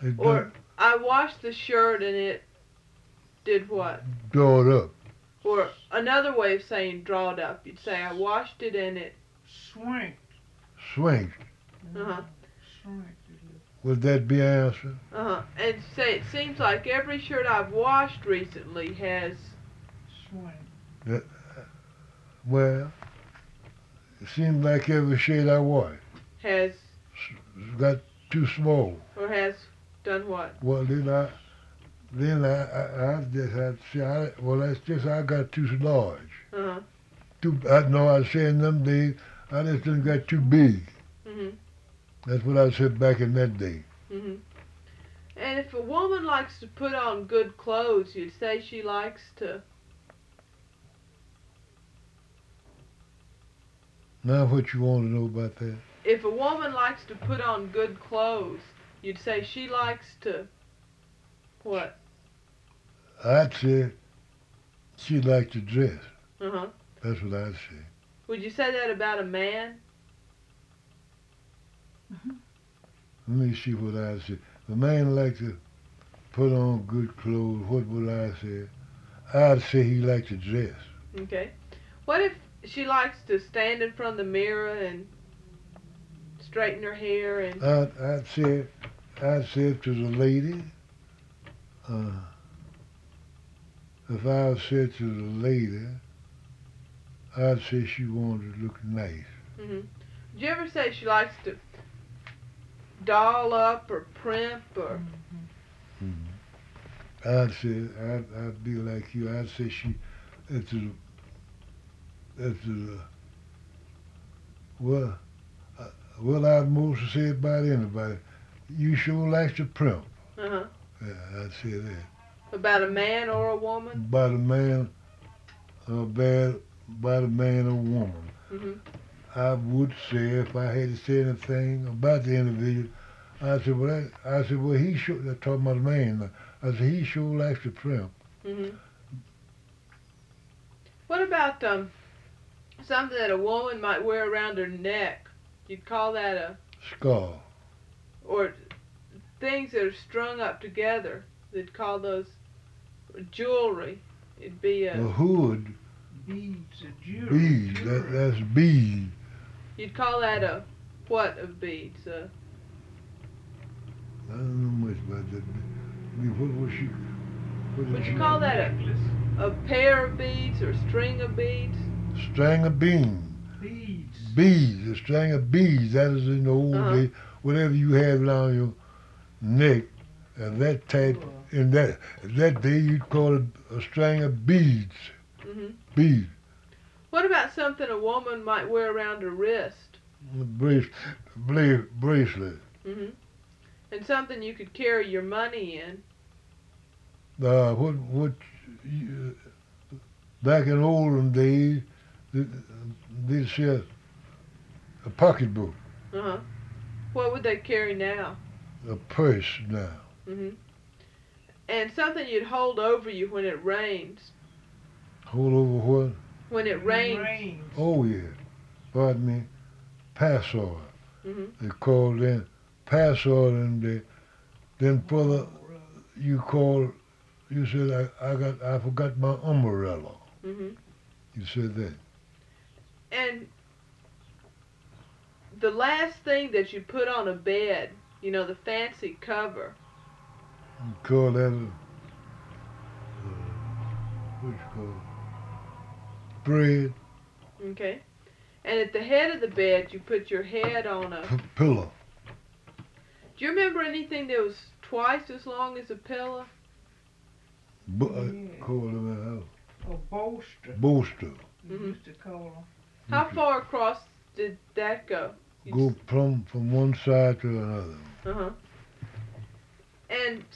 It Or I washed the shirt and it did what? draw it up. Or another way of saying draw it up, you'd say I washed it and it Swank. Swing. uh-huh. Swank. Would that be an answer? And say it seems like every shirt I've washed recently has Swank. That, well, it seems like every shade I wash has got too small. or has done what? Well, then I just had to say, well, that's just I got too large. Uh-huh. I know I said in them days, I just didn't got too big. Mhm. That's what I said back in that day. Mhm. And if a woman likes to put on good clothes, you'd say she likes to. Now, what you want to know about that? If a woman likes to put on good clothes, you'd say she likes to. What? I'd say she liked to dress. Uh huh. That's what I'd say. Would you say that about a man? Let me see what I'd say. If a man liked to put on good clothes, what would I say? I'd say he liked to dress. Okay. What if she likes to stand in front of the mirror and straighten her hair and. I'd say it to the lady. If I said to the lady, I'd say she wanted to look nice. Mhm. Did you ever say she likes to doll up or primp or? I'd say I'd be like you. I'd say she to the well I'd mostly say about anybody. You sure likes to primp. Uh huh. Yeah, I'd say that. About a man or a woman? About a man, about a man or woman. Mhm. I would say if I had to say anything about the individual, I said, well, he sure. They're talking about a man. Now. I said, he sure likes to primp. Mhm. What about something that a woman might wear around her neck? You'd call that a Scarf. or things that are strung up together. They'd call those jewelry. It'd be A a. hood. Beads of jewelry. Beads. That's bead. You'd call that a what of beads? I don't know much about that. I mean, what was she? What Would did you she? call that Necklace. a pair of beads or string of beads? String of beans. Beads. Beads. A string of beads. That is in the old days. Whatever you had around your neck, and that type. In that day, you'd call it a string of beads. Mhm. Beads. What about something a woman might wear around her wrist? Bracelet. Mhm. And something you could carry your money in. What back in olden days, they said a pocketbook, Uh huh. What would they carry now? a purse now. Mhm. And something you'd hold over you when it rains. Hold over what? When it rains. Oh yeah, pardon me, password. Mhm. They called in password, and then further you call. You said I forgot my umbrella. Mhm. You said that. And the last thing that you put on a bed, you know, the fancy cover. You call that what you call it? Spread. Okay. And at the head of the bed, you put your head on a. Pillow. Do you remember anything that was twice as long as a pillow? Yeah. Call them A bolster. bolster. We Mhm. used to call them. How far across did that go? Go from one side to another. Uh huh. And